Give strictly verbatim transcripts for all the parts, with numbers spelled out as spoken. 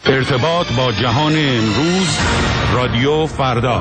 ارتباط با جهان امروز، رادیو فردا.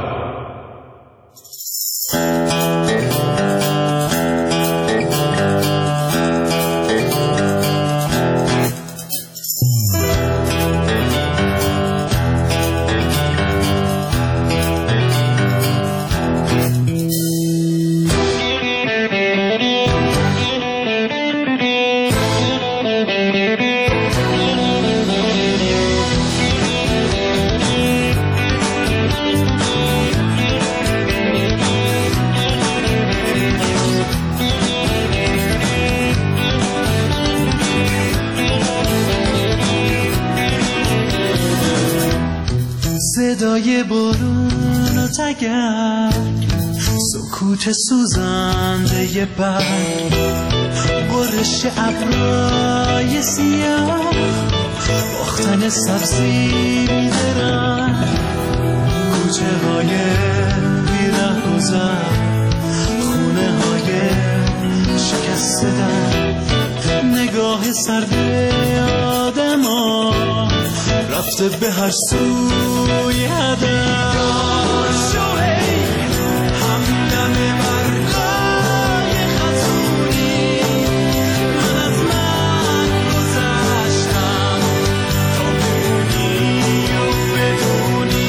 صدای بارون و تگرگ، سکوت سوزنده برگ، برش ابرای سیاه، باختن سبزی بیدرنگ، کوچه های بیره گذر، خونه های شکسته در، نگاه سرد آدم ها رفته به هر سوی هدف. همدم برگای خزونی، من از من گذشتم تا بمونی و بدونی.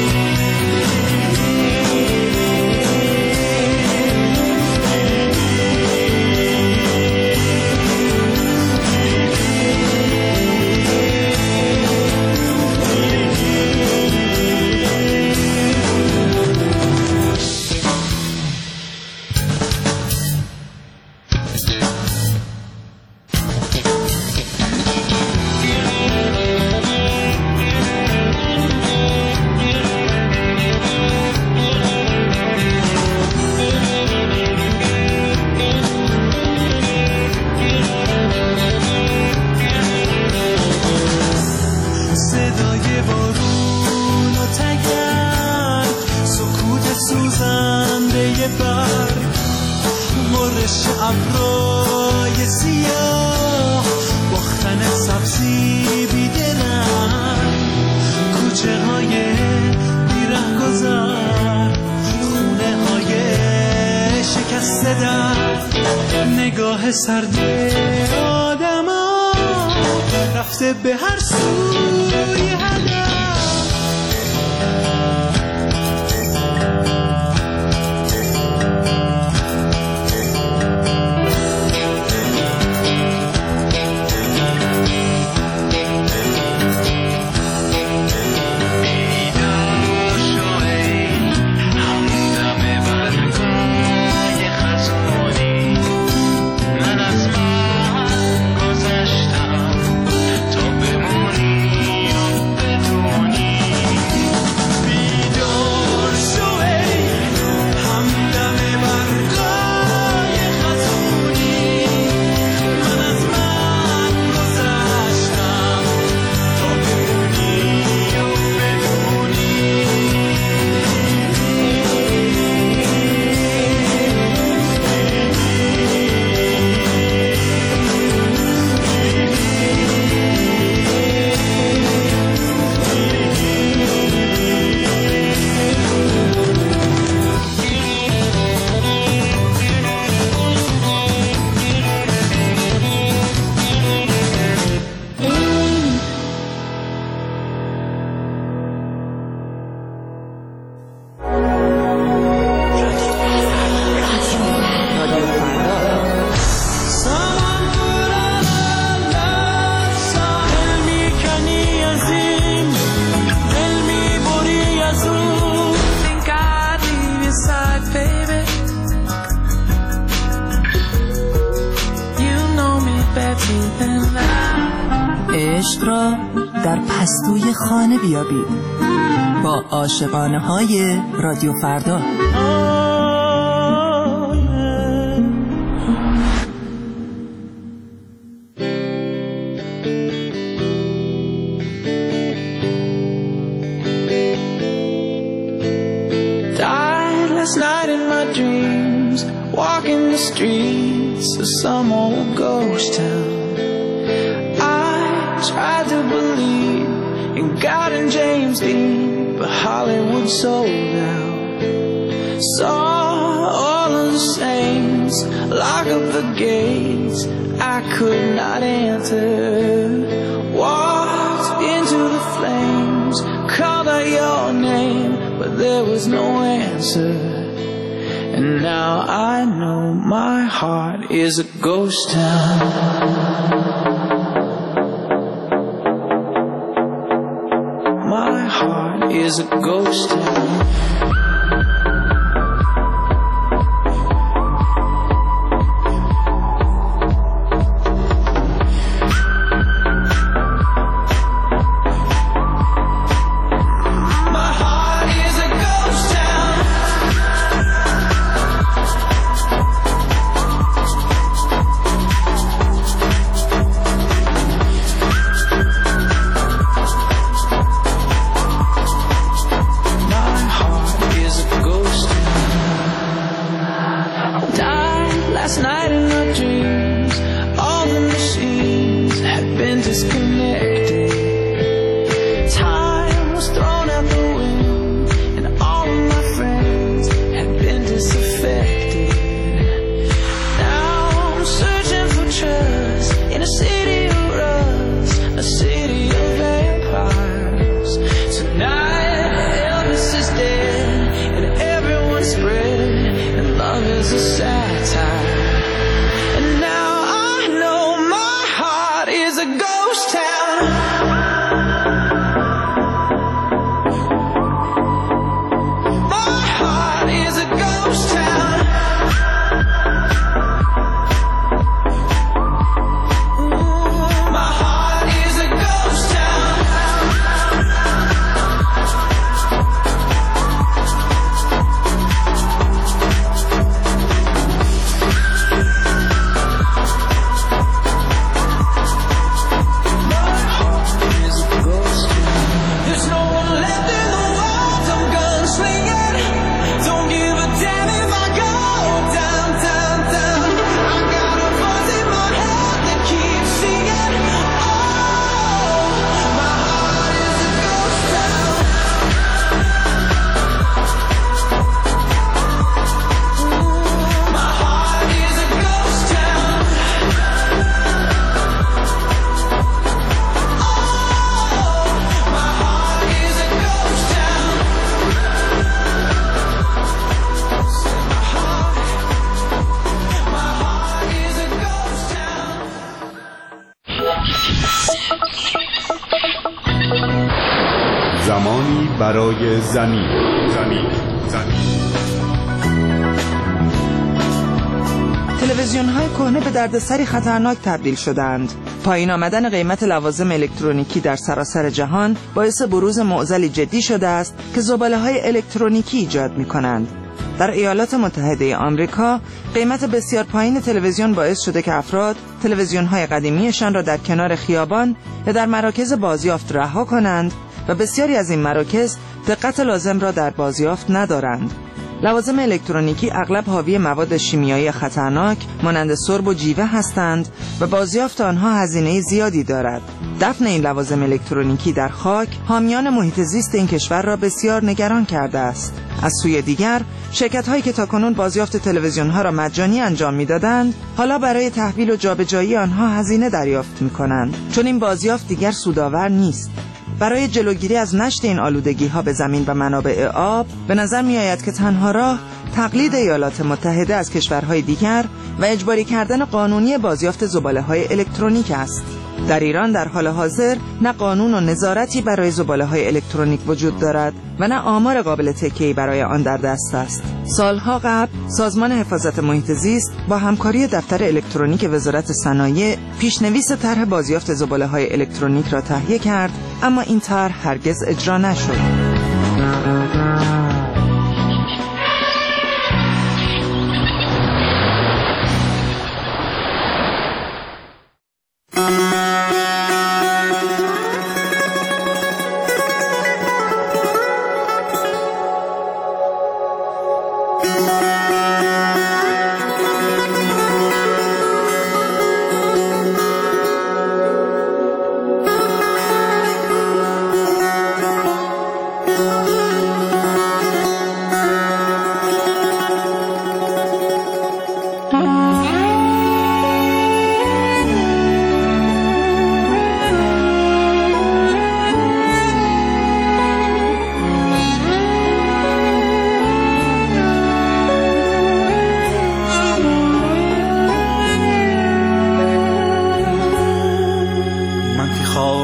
ابرای سیاه، باختن سبزی بیدرنگ، کوچه های بیره گذر، خونه های شکسته در، نگاه سرد آدم ها رفته به هر سوی هدف. عشق را در پستوی خانه بیابید با عاشقانه های رادیو فردا. Died last night in my dreams, walking the streets of some old ghost town. I tried to believe and got in James Dean, but Hollywood sold out. Saw all of the saints lock up the gates I could not enter. Walked into the flames, called out your name, but there was no answer. And now I know my heart is a ghost town. My heart is a ghost town. زمانی برای زمین. زمین. زمین. تلویزیون‌های کهنه به دردسری خطرناک تبدیل شدند. پایین آمدن قیمت لوازم الکترونیکی در سراسر جهان باعث بروز معضلی جدی شده است که زباله‌های الکترونیکی ایجاد می‌کنند. در ایالات متحده آمریکا قیمت بسیار پایین تلویزیون باعث شده که افراد تلویزیون‌های قدیمیشان را در کنار خیابان یا در مراکز بازیافت رها کنند و بسیاری از این مراکز دقت لازم را در بازیافت ندارند. لوازم الکترونیکی اغلب حاوی مواد شیمیایی خطرناک مانند سرب و جیوه هستند و بازیافت آنها هزینه زیادی دارد. دفن این لوازم الکترونیکی در خاک حامیان محیط زیست این کشور را بسیار نگران کرده است. از سوی دیگر شرکت‌هایی که تاکنون بازیافت تلویزیون‌ها را مجانی انجام می‌دادند، حالا برای تحویل و جابجایی آنها هزینه دریافت می‌کنند، چون این بازیافت دیگر سودآور نیست. برای جلوگیری از نشت این آلودگی‌ها به زمین و منابع آب، به نظر می‌آید که تنها راه تقلید ایالات متحده از کشورهای دیگر و اجباری کردن قانونی بازیافت زباله‌های الکترونیک است. در ایران در حال حاضر نه قانون و نظارتی برای زباله‌های الکترونیک وجود دارد و نه آمار قابل تکیه‌ای برای آن در دست است. سالها قبل سازمان حفاظت محیط زیست با همکاری دفتر الکترونیک وزارت صنایع پیشنویس طرح بازیافت زباله‌های الکترونیک را تهیه کرد، اما این طرح هرگز اجرا نشد.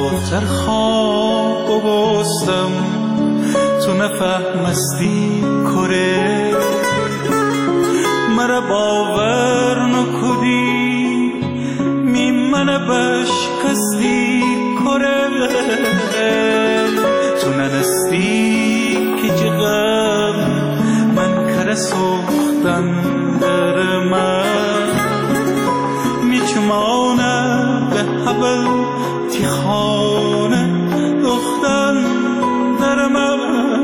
در خواب بستم تو نفهمستی کره مرا باور نکدی می من بشکستی کره تو ننستی که جغم من کره سوختن در من میچمانم به حبل تی خانه دختن در من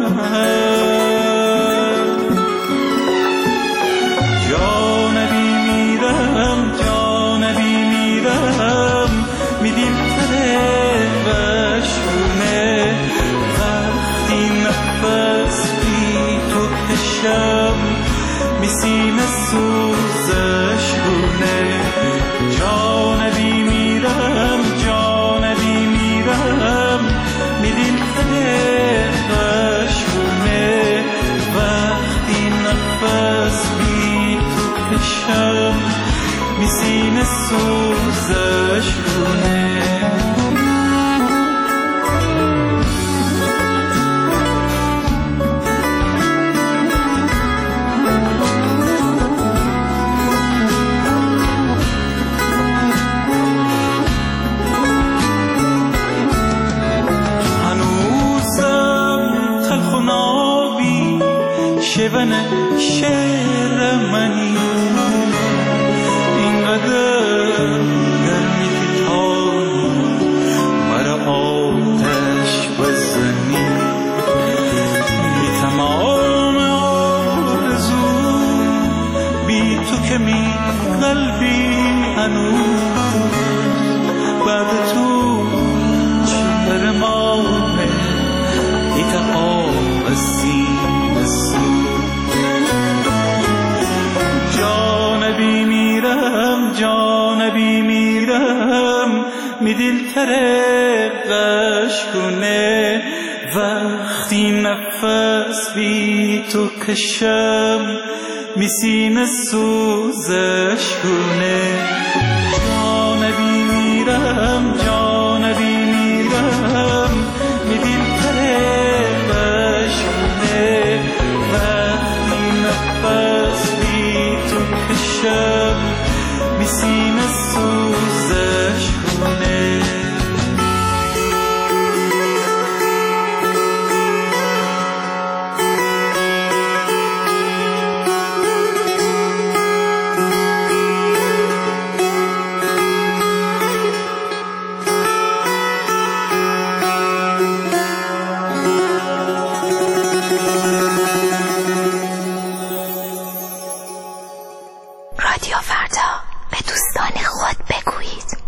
جانبی میرم جانبی میرم میدیم تره بشونه وقتی نفس بی تو کشم میسین سوزش گونه جانبی میرم جانبی میرم میدیم تره بشونه وقتی نفس بی تو کشم میسین سوزش گونه شون شعر منی اینقدر گرمی که تا مرا آتش بزنی بی تمام آرزو بی تو که می قلبی هنوز بعد تو چهر مانه ایت آب سینه سو جانبی میرم جانبی میرم می دل ترقش کنه وقتی نفس بی تو کشم می سینه سوزش کنه جانبی میرم جانبی میرم می دل ترقش کنه وقتی نفس بی تو کشم می سینه سوزش کنه رادیو فردا به دوستان خود بگویید.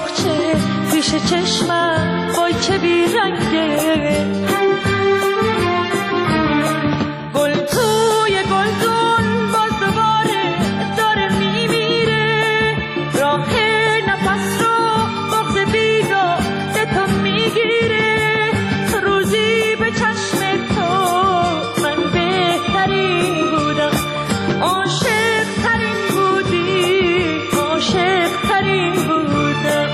باغچه پیش چشمم وای چه بیرنگه گل توی گلدون باز دوباره داره میمیره راه نفس رو بغض بیداده تو میگیره روزی به چشم تو من بهترین بودم عاشق ترین بودی عاشق ترین بودم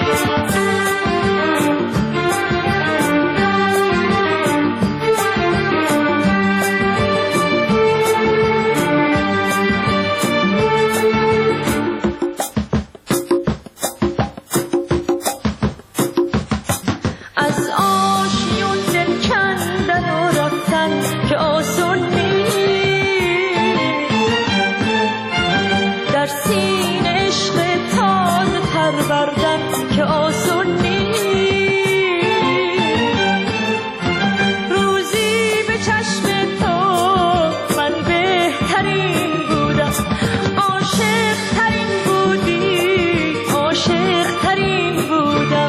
از آشیون دل کندن و رفتن که آسون نیست در سینه عشق تازه پروردن که آسون نیست روزی به چشم تو من بهترین بودم عاشق ترین بودی عاشق ترین بودم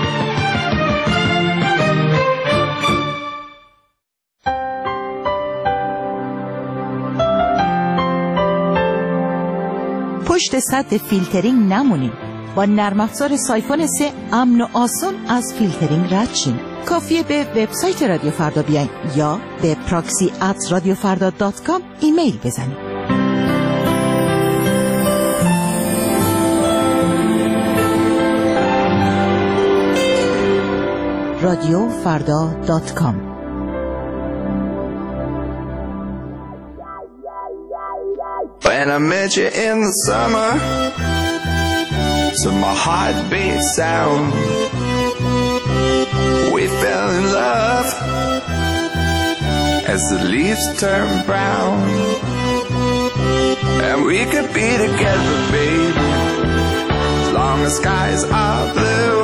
پشت سد فیلترینگ نمونیم. با نرم افزار سایفون سه امن و آسان از فیلترینگ رد شیم. کافیه به وبسایت رادیو فردا بیاین یا به پراکسی ات رادیو فردا دات کام ایمیل بزنید. رادیو فردا دات کام. When I met you in the summer, to my heartbeat sound, we fell in love as the leaves turn brown, and we could be together, baby, as long as skies are blue.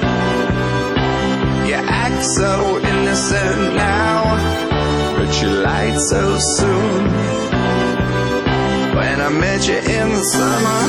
You act so innocent now, but you lied so soon. When I met you in the summer,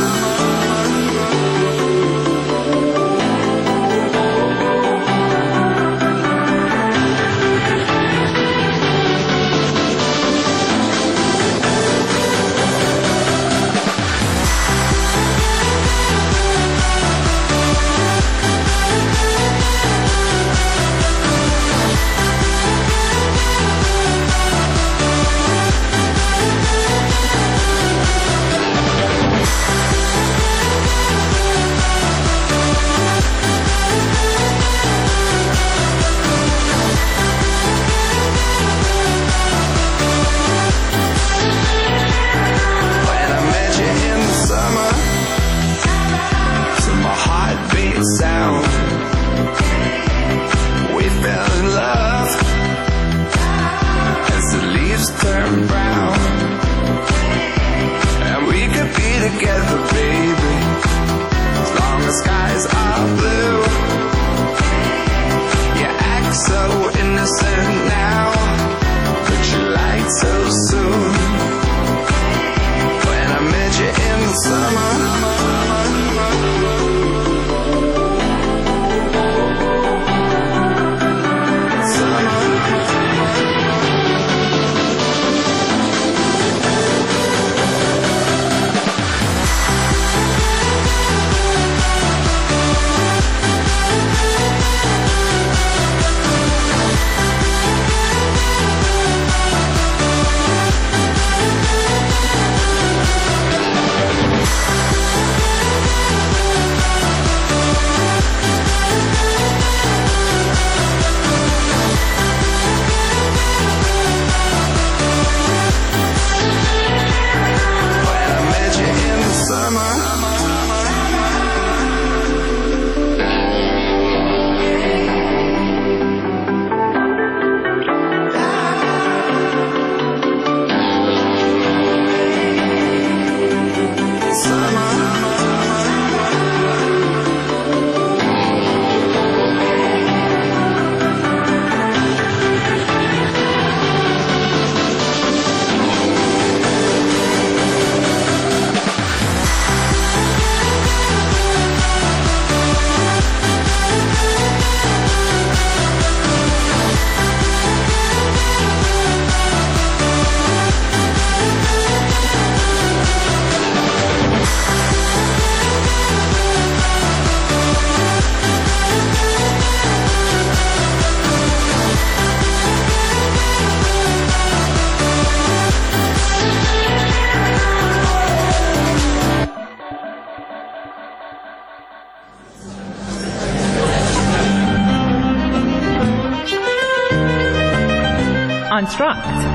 آنتراکت.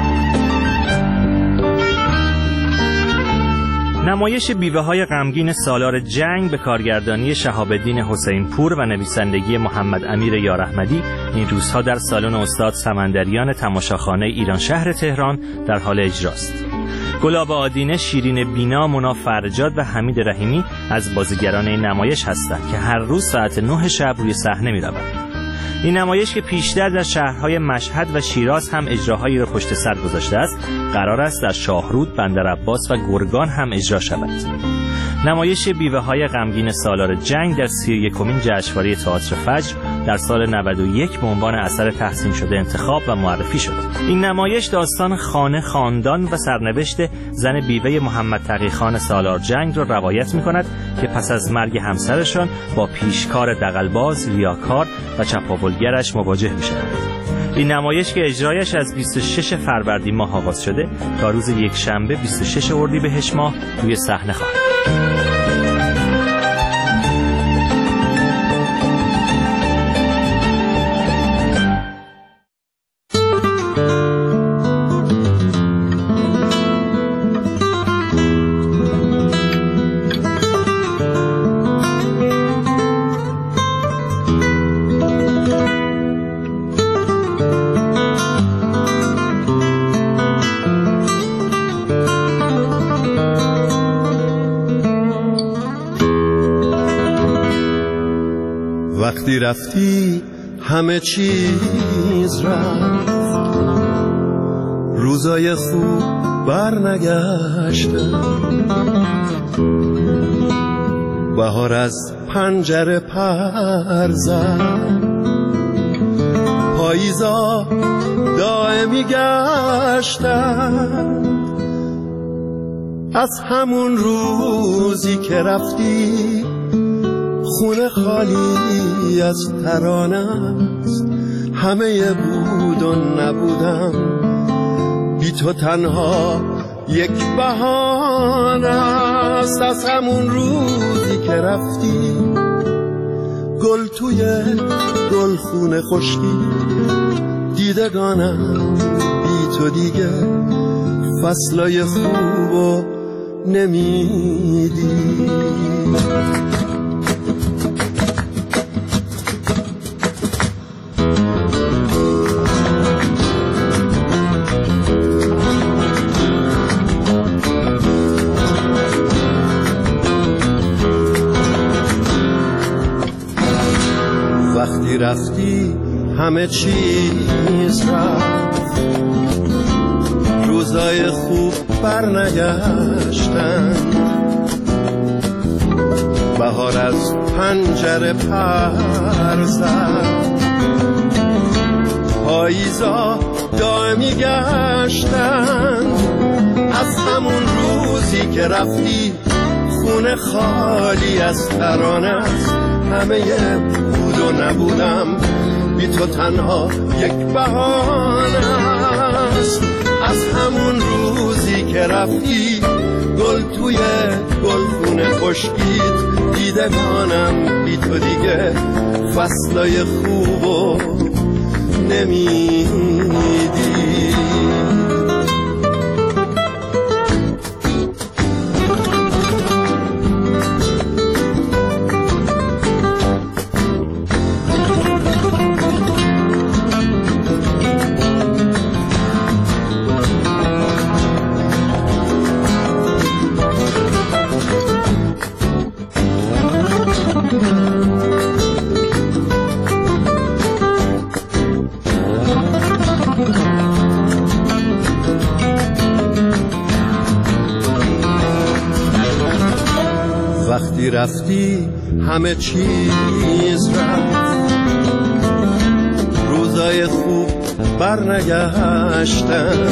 نمایش بیوه‌های غمگین سالار جنگ به کارگردانی شهاب الدین حسین پور و نویسندگی محمد امیر یاراحمدی این روزها در سالن استاد سمندریان تماشاخانه ایران شهر تهران در حال اجراست. گلاب آدینه، شیرین بینا، مونا فرجاد و حمید رحیمی از بازیگران این نمایش هستند که هر روز ساعت نه شب روی صحنه می‌روند. این نمایش که پیشتر در شهرهای مشهد و شیراز هم اجراهایی را پشت سر گذاشته است، قرار است در شاهرود، بندرعباس و گرگان هم اجرا شود. نمایش بیوه‌های غمگین سالار جنگ در سی و یکمین جشنواره تئاتر فجر در سال نود و یک به عنوان اثر تحسین شده انتخاب و معرفی شد. این نمایش داستان خانه، خاندان و سرنوشت زن بیوه محمد تقی‌خان سالار جنگ را روایت می‌کند که پس از مرگ همسرشان با پیشکار دغل‌باز، ریاکار و چپاولگرش مواجه می‌شود. این نمایش که اجرایش از بیست و شش فروردین ماه آغاز شده تا روز یکشنبه بیست و شش اردیبهشت ماه روی صحنه خواهد. وقتی رفتی همه چیز رفت، روزای خوب برنگشتن، بهار از پنجره پر زد، پاییزا دائمی گشتن. از همون روزی که رفتی خونه خالی از ترانه است، همه بود و نبودم، بی تو تنها یک بهانه است. از همون روزی که رفتی گل توی گل خونه خشکی، دیدگانم بی تو دیگه فصلای خوبو نمیدی. وقتی رفتی همه چیز رفت، روزای خوب برنگشتن، بهار از پنجره پر زد، پاییزا دائمی گشتن. از همون روزی که رفتی خونه خالی از ترانه است، همه بود و نبودم، بی تو تنها یک بهانه است. از همون روزی که رفتی گل توی گلخونه خشکید، دیدگانم بی تو دیگه فصلای خوبو نمیدی. وقتی رفتی همه چیز رفت، روزای خوب برنگشتن،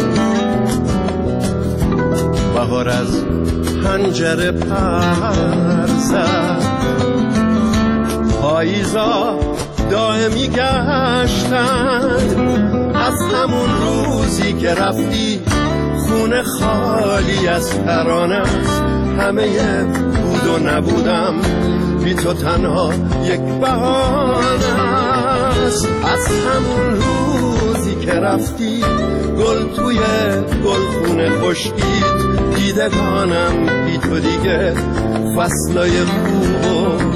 بهار از پنجره پر زد، پاییزا دائمی گشتن. از همون روزی که رفتی خونه خالی از ترانه است، همه بود و نبودم، بی تو تنها یک بهانه است. از همون روزی که رفتی گل توی گلخونه خشکید دیدگانم بی تو دیگه فصلای خوب و